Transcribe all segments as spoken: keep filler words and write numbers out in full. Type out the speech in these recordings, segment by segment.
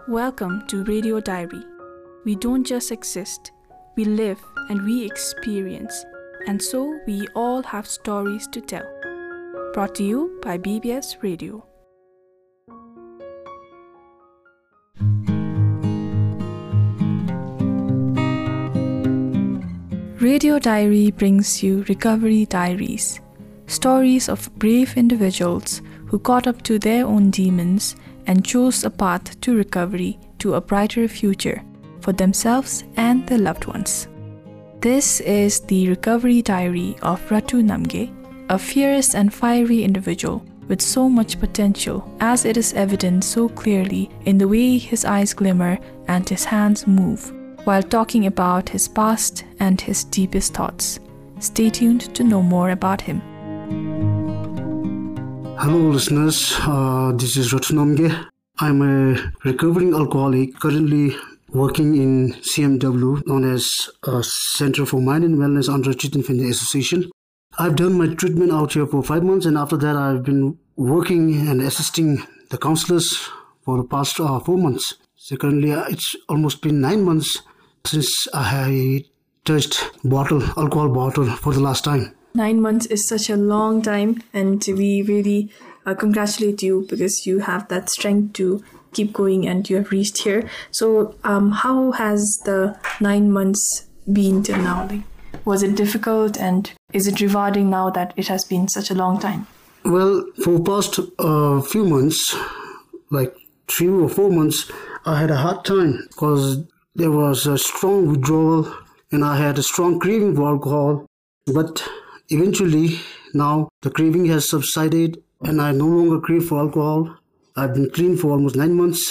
Welcome to Radio Diary. We don't just exist, we live and we experience, and so we all have stories to tell. Brought to you by B B S Radio. Radio Diary brings you Recovery Diaries, stories of brave individuals who caught up to their own demons and chose a path to recovery to a brighter future for themselves and their loved ones. This is the Recovery Diary of Ratu Namge, a fierce and fiery individual with so much potential, as it is evident so clearly in the way his eyes glimmer and his hands move while talking about his past and his deepest thoughts. Stay tuned to know more about him. Hello listeners, uh, this is Ratu Namge. I'm a recovering alcoholic currently working in C M W, known as uh, Center for Mind and Wellness under Chetan Finlay Association. I've done my treatment out here for five months and after that I've been working and assisting the counselors for the past uh, four months. So currently uh, it's almost been nine months since I touched bottle, alcohol bottle for the last time. Nine months is such a long time, and we really uh, congratulate you because you have that strength to keep going and you have reached here. So um, how has the nine months been till now? Like, was it difficult and is it rewarding now that it has been such a long time? Well, for past uh, few months, like three or four months, I had a hard time because there was a strong withdrawal and I had a strong craving for alcohol. But eventually, now the craving has subsided and I no longer crave for alcohol. I've been clean for almost nine months.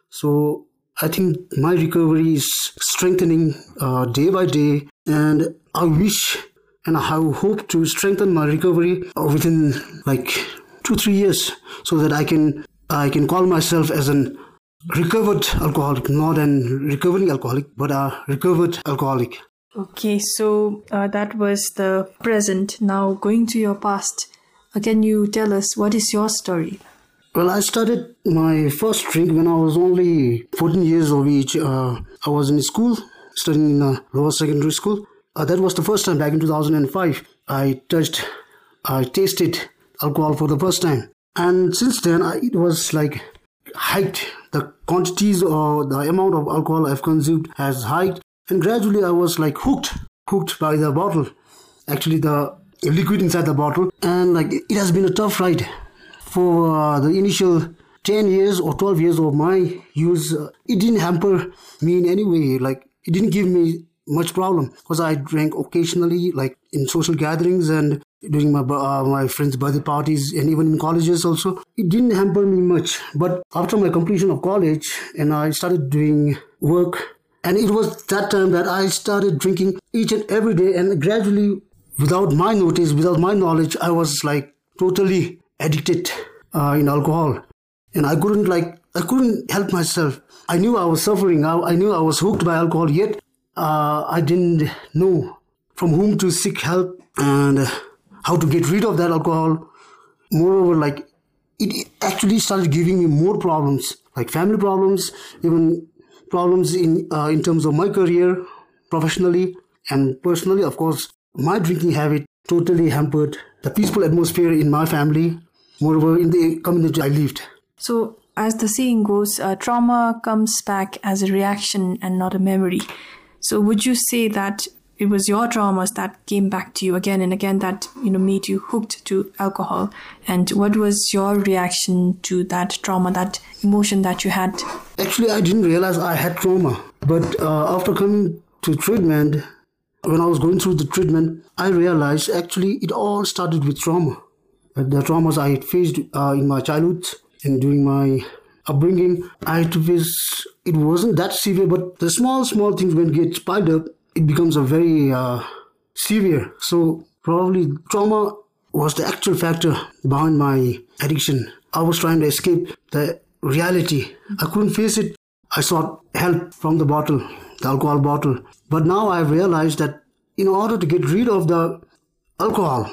So I think my recovery is strengthening uh, day by day. And I wish and I hope to strengthen my recovery within like two, three years so that I can I can call myself as an recovered alcoholic, not an recovering alcoholic, but a recovered alcoholic. Okay, so uh, that was the present. Now going to your past, uh, can you tell us what is your story? Well, I started my first drink when I was only fourteen years of age. Uh, I was in school, studying in a lower secondary school. Uh, that was the first time back in two thousand five. I touched, I tasted alcohol for the first time. And since then, I, it was like hiked. The quantities or the amount of alcohol I've consumed has hiked. And gradually I was like hooked, hooked by the bottle. Actually the liquid inside the bottle. And like it has been a tough ride. For uh, the initial ten years or twelve years of my use, uh, it didn't hamper me in any way. Like it didn't give me much problem because I drank occasionally, like in social gatherings and during my uh, my friends' birthday parties and even in colleges also. It didn't hamper me much. But after my completion of college and I started doing work, and it was that time that I started drinking each and every day, and gradually, without my notice, without my knowledge, I was like totally addicted uh, in alcohol. And I couldn't like, I couldn't help myself. I knew I was suffering. I, I knew I was hooked by alcohol, yet uh, I didn't know from whom to seek help and uh, how to get rid of that alcohol. Moreover, like it actually started giving me more problems, like family problems, even problems in uh, in terms of my career, professionally and personally. Of course, my drinking habit totally hampered the peaceful atmosphere in my family, moreover in the community I lived. So, as the saying goes, uh, trauma comes back as a reaction and not a memory. So, would you say that it was your traumas that came back to you again and again that, you know, made you hooked to alcohol? And what was your reaction to that trauma, that emotion that you had? Actually, I didn't realize I had trauma. But uh, after coming to treatment, when I was going through the treatment, I realized actually it all started with trauma. The traumas I had faced uh, in my childhood and during my upbringing, I had to face, it wasn't that severe, but the small, small things when it gets piled up, it becomes a very uh, severe. So probably trauma was the actual factor behind my addiction. I was trying to escape the reality. I couldn't face it. I sought help from the bottle, the alcohol bottle. But now I've realized that in order to get rid of the alcohol,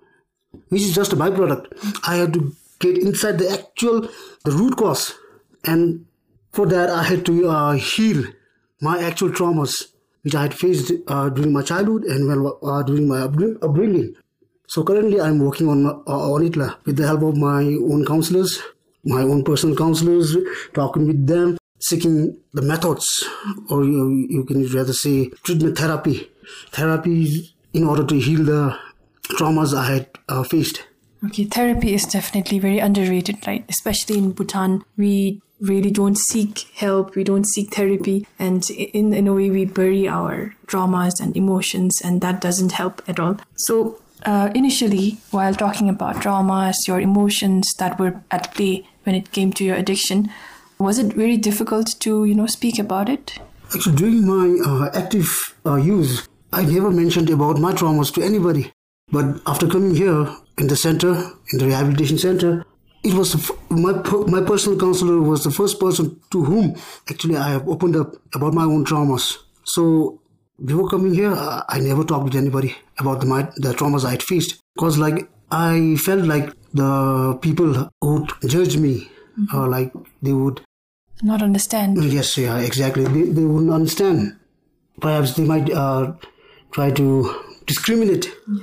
which is just a byproduct, I had to get inside the actual, the root cause. And for that, I had to uh, heal my actual traumas, which I had faced uh, during my childhood and well, uh, during my upbringing. So currently, I'm working on, uh, on it with the help of my own counselors, my own personal counselors, talking with them, seeking the methods, or you, you can rather say treatment therapy. Therapy in order to heal the traumas I had uh, faced. Okay, therapy is definitely very underrated, right? Especially in Bhutan, we really don't seek help, we don't seek therapy, and in, in a way we bury our traumas and emotions, and that doesn't help at all. So uh, initially, while talking about traumas, your emotions that were at play when it came to your addiction, was it very difficult to, you know, speak about it? Actually, during my uh, active uh, use, I never mentioned about my traumas to anybody. But after coming here in the center, in the rehabilitation center, it was the, my my personal counselor was the first person to whom actually I have opened up about my own traumas. So before coming here, I, I never talked with anybody about the, my, the traumas I had faced, because like I felt like the people would judge me, mm-hmm. or like they would not understand. Yes, yeah, exactly. They they wouldn't understand. Perhaps they might uh, try to discriminate. Yeah.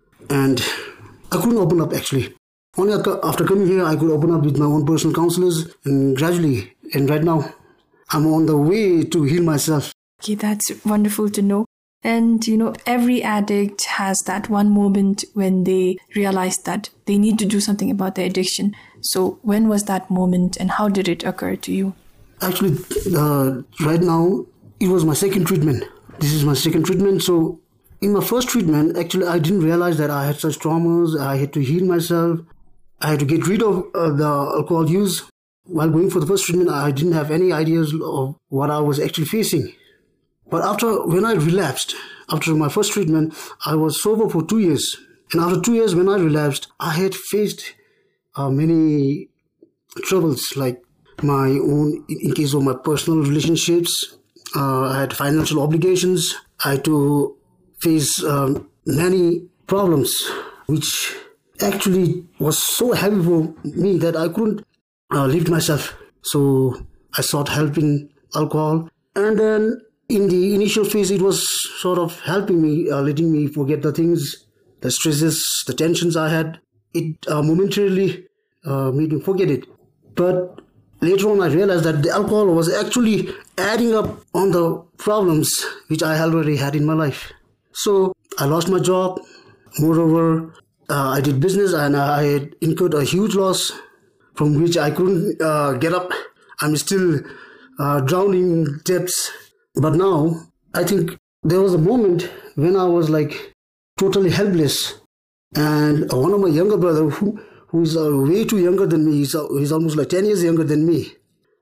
And I couldn't open up actually. Only after coming here, I could open up with my own personal counselors, and gradually, and right now, I'm on the way to heal myself. Okay, that's wonderful to know. And, you know, every addict has that one moment when they realize that they need to do something about their addiction. So when was that moment and how did it occur to you? Actually, uh, right now, it was my second treatment. This is my second treatment. So in my first treatment, actually, I didn't realize that I had such traumas. I had to heal myself. I had to get rid of uh, the alcohol use. While going for the first treatment, I didn't have any ideas of what I was actually facing. But after, when I relapsed, after my first treatment, I was sober for two years. And after two years, when I relapsed, I had faced uh, many troubles, like my own, in case of my personal relationships. Uh, I had financial obligations. I had to face um, many problems, which actually was so heavy for me that I couldn't uh, lift myself. So I sought help in alcohol. And then in the initial phase, it was sort of helping me, uh, letting me forget the things, the stresses, the tensions I had. It uh, momentarily uh, made me forget it. But later on, I realized that the alcohol was actually adding up on the problems which I already had in my life. So I lost my job. Moreover, uh, I did business and I had incurred a huge loss from which I couldn't uh, get up. I'm still uh, drowning in debts. But now, I think there was a moment when I was like totally helpless. And one of my younger brother, who who's uh, way too younger than me, he's, uh, he's almost like ten years younger than me,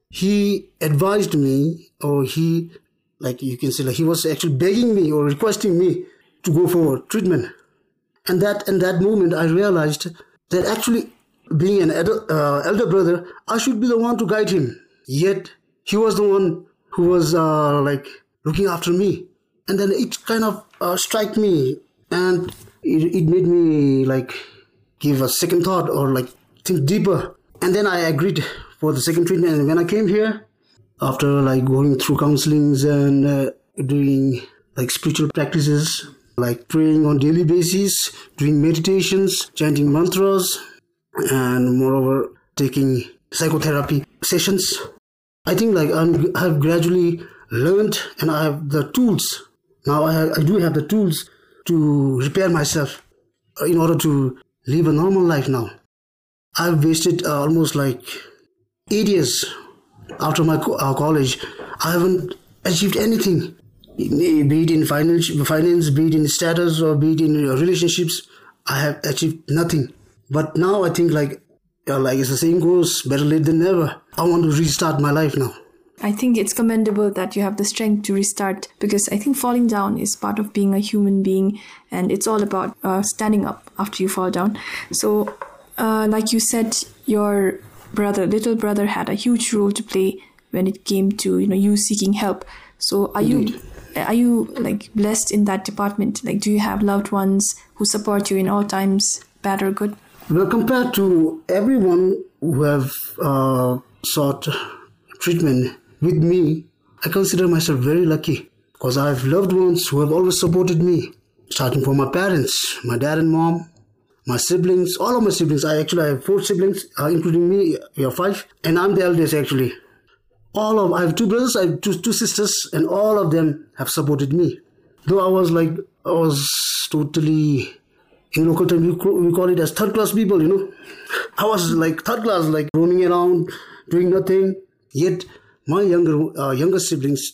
he advised me, or he, like you can say, like he was actually begging me or requesting me to go for treatment. And that in that moment, I realized that actually being an adult, uh, elder brother, I should be the one to guide him. Yet, he was the one who was uh, like looking after me. And then it kind of uh, struck me, and it, it made me like give a second thought or like think deeper. And then I agreed for the second treatment. And when I came here, after like going through counselings and uh, doing like spiritual practices, like praying on daily basis, doing meditations, chanting mantras, and moreover taking psychotherapy sessions, I think like I'm, I have gradually learned, and I have the tools. Now I, have, I do have the tools to repair myself in order to live a normal life now. I've wasted uh, almost like eight years after my co- uh, college. I haven't achieved anything, be it in finance, finance, be it in status, or be it in relationships. I have achieved nothing. But now I think like, uh, like as the saying goes, better late than never. I want to restart my life now. I think it's commendable that you have the strength to restart, because I think falling down is part of being a human being, and it's all about uh, standing up after you fall down. So, uh, like you said, your brother, little brother, had a huge role to play when it came to, you know, you seeking help. So, are Indeed. you are you like blessed in that department? Like, do you have loved ones who support you in all times, bad or good? Well, compared to everyone who have uh, sought treatment with me, I consider myself very lucky because I have loved ones who have always supported me, starting from my parents, my dad and mom, my siblings, all of my siblings. I actually have four siblings, uh, including me. We are five, and I'm the eldest actually. All of I have two brothers, I have two, two sisters, and all of them have supported me. Though I was like, I was totally, in local term, we call, we call it as third class people, you know. I was like third class, like roaming around, doing nothing. Yet my younger uh, younger siblings,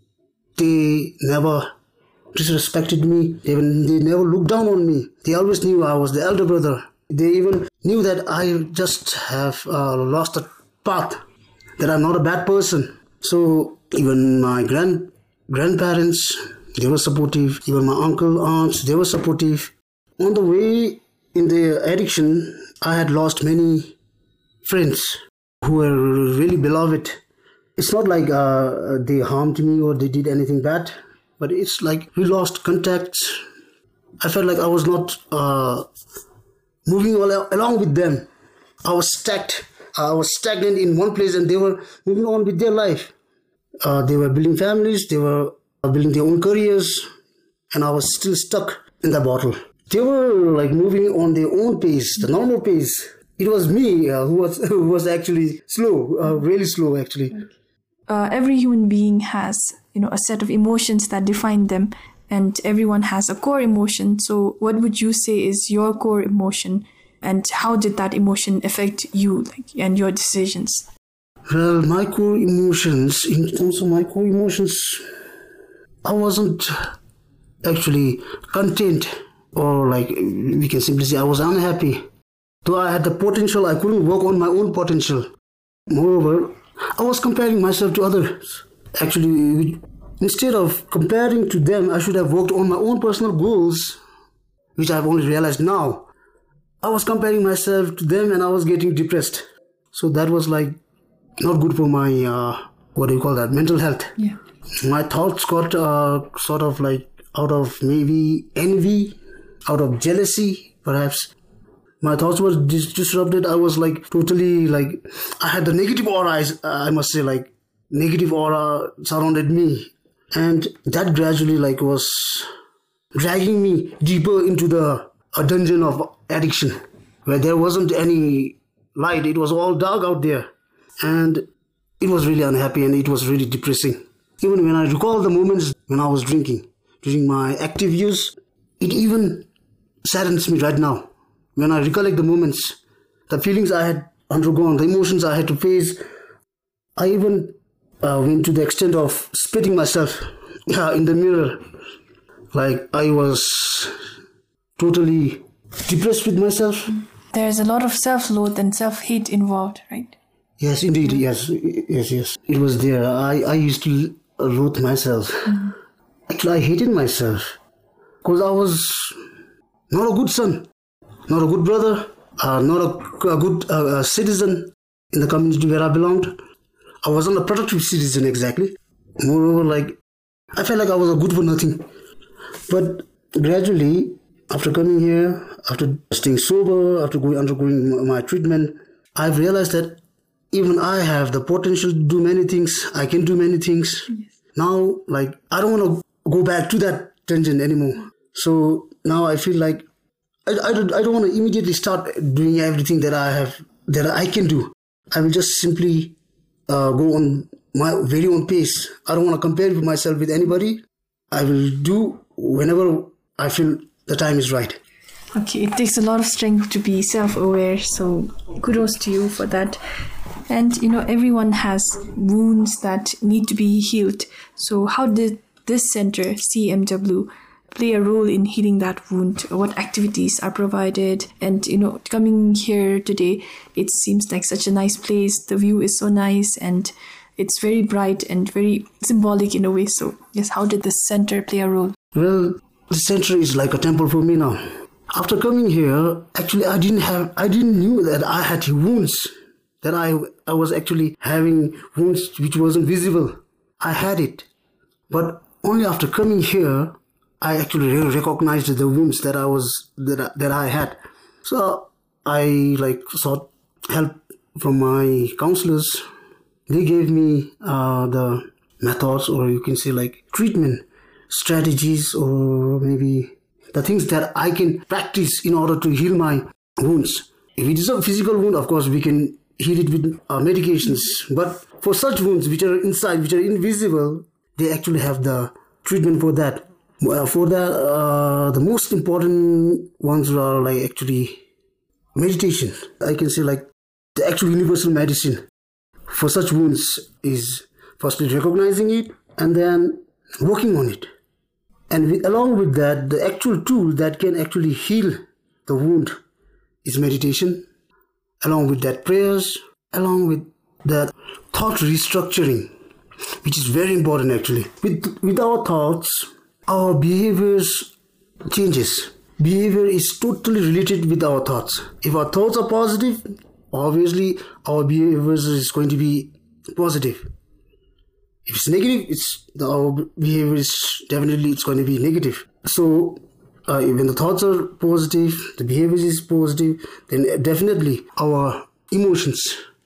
they never disrespected me. They, they never looked down on me. They always knew I was the elder brother. They even knew that I just have uh, lost a path, that I'm not a bad person. So even my grand grandparents, they were supportive. Even my uncle, aunts, they were supportive. On the way in the addiction, I had lost many friends who were really beloved. It's not like uh, they harmed me or they did anything bad, but it's like we lost contacts. I felt like I was not uh, moving all along with them. I was stacked. I was stagnant in one place and they were moving on with their life. Uh, they were building families, they were building their own careers, and I was still stuck in the bottle. They were like moving on their own pace, the normal pace. It was me uh, who was who was actually slow, uh, really slow actually. Uh, every human being has, you know, a set of emotions that define them, and everyone has a core emotion. So what would you say is your core emotion, and how did that emotion affect you, like, and your decisions? Well, my core emotions, in terms of my core emotions, I wasn't actually content, or like we can simply say I was unhappy. Though I had the potential, I couldn't work on my own potential. Moreover, I was comparing myself to others. Actually, instead of comparing to them, I should have worked on my own personal goals, which I've only realized now. I was comparing myself to them and I was getting depressed. So that was like not good for my, uh, what do you call that, mental health. Yeah. My thoughts got uh, sort of like out of maybe envy, out of jealousy, perhaps. My thoughts were dis- disrupted. I was like totally like, I had the negative aura, I must say, like negative aura surrounded me. And that gradually like was dragging me deeper into the a dungeon of addiction, where there wasn't any light. It was all dark out there. And it was really unhappy and it was really depressing. Even when I recall the moments when I was drinking, during my active use, it even saddens me right now. When I recollect the moments, the feelings I had undergone, the emotions I had to face, I even uh, went to the extent of spitting myself uh, in the mirror. Like I was totally depressed with myself. There's a lot of self-loathe and self-hate involved, right? Yes, indeed. Yes, yes, yes. It was there. I, I used to loathe myself. Mm-hmm. Actually, I hated myself because I was not a good son, not a good brother, uh, not a, a good uh, a citizen in the community where I belonged. I wasn't a productive citizen exactly. Moreover, like I felt like I was a good for nothing. But gradually, after coming here, after staying sober, after going undergoing my treatment, I've realized that even I have the potential to do many things. I can do many things. Yes. Now, like, I don't want to go back to that tangent anymore. So now I feel like I, I, don't, I don't want to immediately start doing everything that I have, that I can do. I will just simply uh, go on my very own pace. I don't want to compare myself with anybody. I will do whenever I feel the time is right. Okay, it takes a lot of strength to be self-aware, so kudos to you for that. And, you know, everyone has wounds that need to be healed. So how did this center, C M W, play a role in healing that wound? What activities are provided? And, you know, coming here today, it seems like such a nice place. The view is so nice and it's very bright and very symbolic in a way. So, yes, how did this center play a role? Well, the center is like a temple for me now. After coming here, actually, I didn't have, I didn't knew that I had wounds. That I I was actually having wounds which wasn't visible. I had it. But only after coming here, I actually recognized the wounds that I was that I, that I had. So I like sought help from my counselors, they gave me uh, the methods, or you can say like treatment strategies, or maybe the things that I can practice in order to heal my wounds. If it is a physical wound, of course, we can heal it with uh, medications. But for such wounds which are inside, which are invisible, they actually have the treatment for that. Uh, for that, uh, the most important ones are like actually meditation. I can say like the actual universal medicine for such wounds is firstly recognizing it and then working on it. And with, along with that, the actual tool that can actually heal the wound is meditation. Along with that, prayers. Along with that, thought restructuring, which is very important actually. With, with our thoughts, our behaviors changes. Behavior is totally related with our thoughts. If our thoughts are positive, obviously our behaviors is going to be positive. If it's negative, it's our behavior is definitely it's going to be negative. So uh, when the thoughts are positive, the behavior is positive, then definitely our emotions,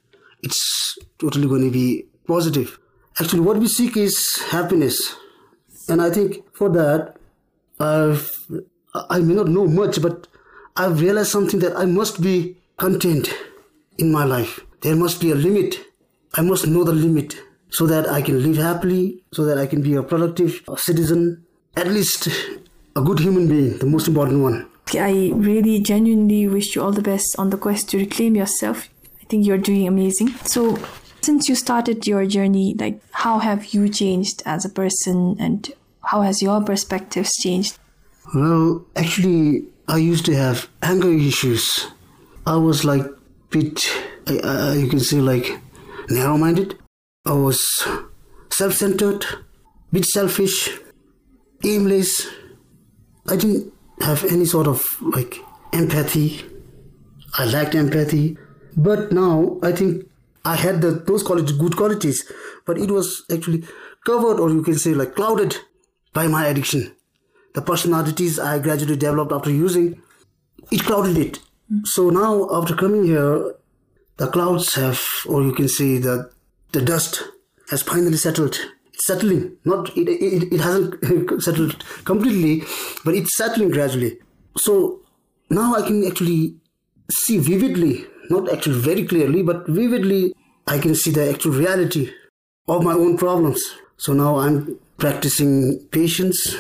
it's totally going to be positive. Actually, what we seek is happiness, and I think for that, I've I may not know much, but I've realized something, that I must be content in my life. There must be a limit. I must know the limit, so that I can live happily, so that I can be a productive citizen, at least a good human being, the most important one. I really genuinely wish you all the best on the quest to reclaim yourself. I think you're doing amazing. So since you started your journey, like how have you changed as a person, and how has your perspectives changed? Well, actually, I used to have anger issues. I was like bit, uh, you can say like narrow-minded. I was self-centered, bit selfish, aimless. I didn't have any sort of like empathy. I lacked empathy. But now I think I had the, those qualities, good qualities, but it was actually covered, or you can say like clouded by my addiction. The personalities I gradually developed after using, it clouded it. Mm. So now after coming here, the clouds have, or you can say that the dust has finally settled. It's settling. Not it, it, it hasn't settled completely, but it's settling gradually. So now I can actually see vividly, not actually very clearly, but vividly, I can see the actual reality of my own problems. So now I'm practicing patience.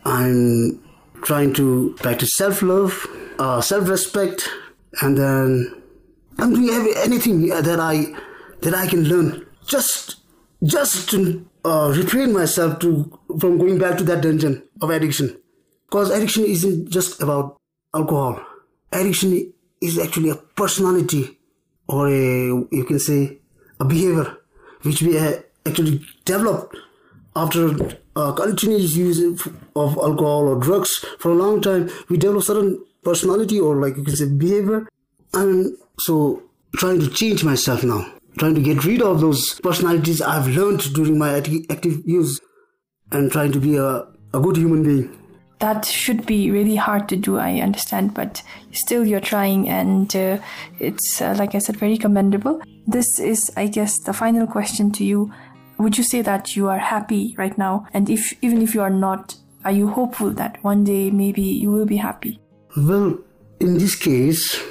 I'm trying to practice self-love, uh, self-respect, and then I'm doing every, anything that I that I can learn, just just to uh, refrain myself to from going back to that dungeon of addiction. Because addiction isn't just about alcohol. Addiction is actually a personality, or a, you can say a behavior, which we actually developed after uh, continuous use of alcohol or drugs for a long time. We develop certain personality, or like you can say behavior. I'm so trying to change myself now, trying to get rid of those personalities I've learned during my active use, and trying to be a, a good human being. That should be really hard to do, I understand, but still you're trying, and uh, it's, uh, like I said, very commendable. This is, I guess, the final question to you. Would you say that you are happy right now? And if even if you are not, are you hopeful that one day maybe you will be happy? Well, in this case,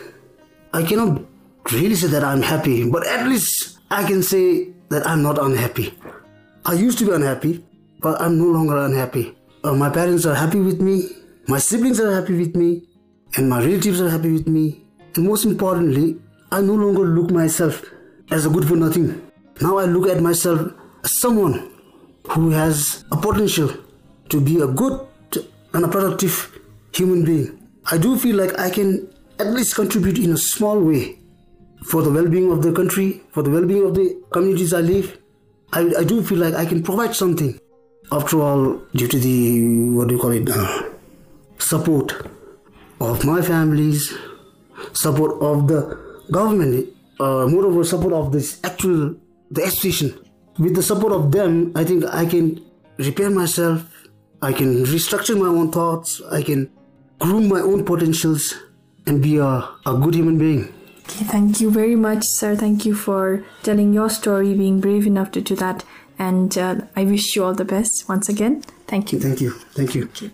I cannot really say that I'm happy, but at least I can say that I'm not unhappy. I used to be unhappy, but I'm no longer unhappy. Uh, my parents are happy with me, my siblings are happy with me, and my relatives are happy with me. And most importantly, I no longer look myself as a good for nothing. Now I look at myself as someone who has a potential to be a good and a productive human being. I do feel like I can at least contribute in a small way for the well-being of the country, for the well-being of the communities I live. I, I do feel like I can provide something. After all, due to the, what do you call it, uh, support of my families, support of the government, uh, moreover support of this actual, the association. With the support of them, I think I can repair myself, I can restructure my own thoughts, I can groom my own potentials and be a, a good human being. Okay, thank you very much, sir. Thank you for telling your story, being brave enough to do that. And uh, I wish you all the best once again. Thank you. Thank you. Thank you. Okay.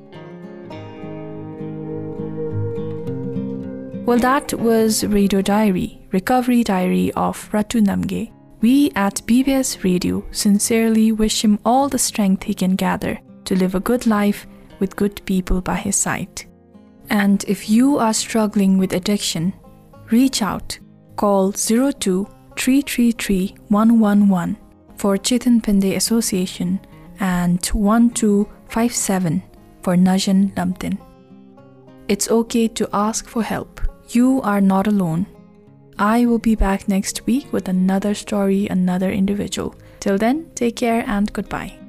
Well, that was Radio Diary, Recovery Diary of Ratu Namge. We at B B S Radio sincerely wish him all the strength he can gather to live a good life with good people by his side. And if you are struggling with addiction, reach out. Call zero two three three three one one one for Chetan Pinde Association and one two five seven for Najan Lamtin. It's okay to ask for help. You are not alone. I will be back next week with another story, another individual. Till then, take care and goodbye.